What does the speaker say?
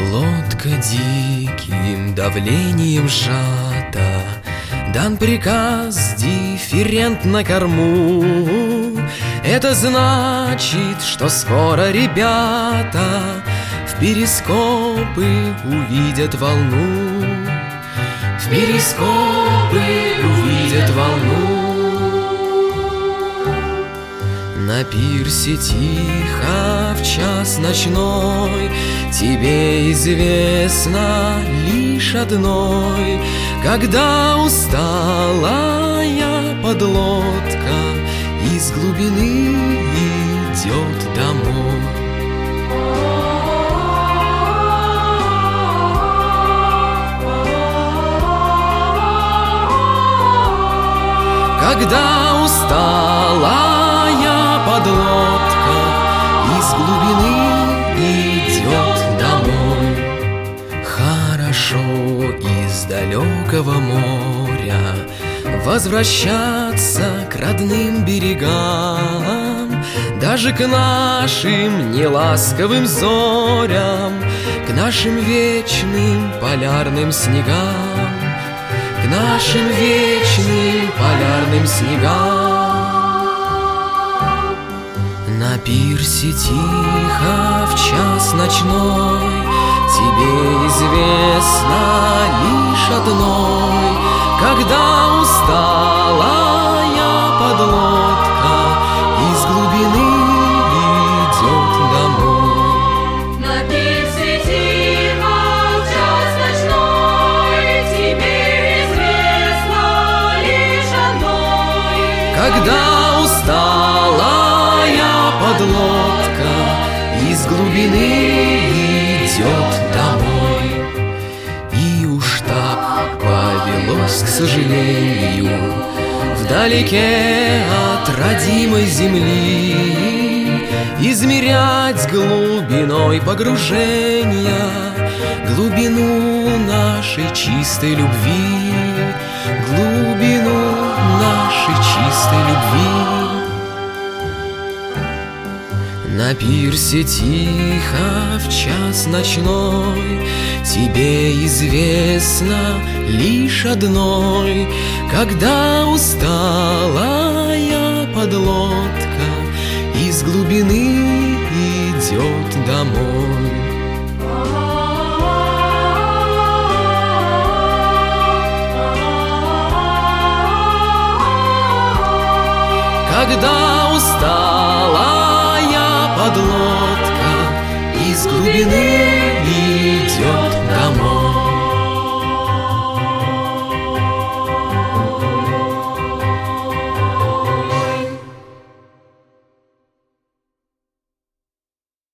Лодка диким давлением сжата, дан приказ дифферент на корму. Это значит, что скоро ребята в перископы увидят волну. В перископы увидят волну. На пирсе тихо в час ночной тебе известно лишь одной: когда усталая подлодка из глубины идет домой. Когда усталая подлодка из глубины идет домой. Хорошо из далекого моря возвращаться к родным берегам, даже к нашим неласковым зорям, к нашим вечным полярным снегам, к нашим вечным полярным снегам. На пирсе тихо в час ночной тебе известно лишь одной: когда усталая подлодка из глубины идет домой. На пирсе тихо в час ночной тебе известно лишь одной: когда усталая подлодка из глубины идет домой. И уж так повелось, к сожалению, вдалеке от родимой земли измерять глубиной погружения глубину нашей чистой любви, глубину нашей чистой любви. На пирсе тихо в час ночной тебе известно лишь одной: когда усталая подлодка из глубины идет домой. Когда усталая подлодка из глубины